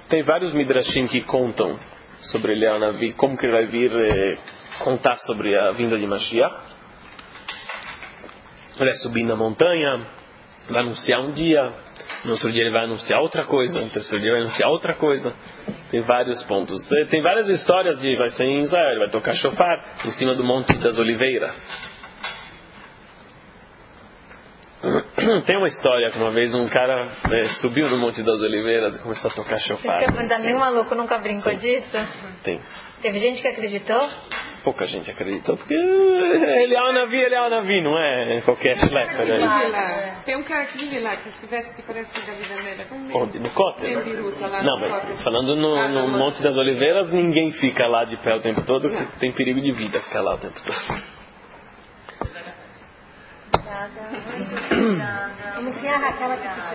Tem vários midrashim que contam sobre Eliyahu Navi, como que ele vai vir contar sobre a vinda de Mashiach. Ele vai subir na montanha, vai anunciar um dia, no outro dia ele vai anunciar outra coisa, no terceiro dia vai anunciar outra coisa. Tem vários pontos. Tem várias histórias de vai ser em Israel, ele vai tocar shofar em cima do Monte das Oliveiras. Tem uma história que uma vez um cara subiu no Monte das Oliveiras e começou a tocar shofar. Nenhum maluco nunca brincou disso? Tem. Teve gente que acreditou? Pouca gente acreditou, porque ele é o Navi, não é qualquer schlepper. Tem um cara que vive lá, que se veste que parece da vida dela. Onde? No Kotel? Tem biruta lá. Não, mas falando no Monte das Oliveiras, ninguém fica lá de pé o tempo todo, porque tem perigo de vida ficar lá o tempo todo. Obrigada, muito obrigada.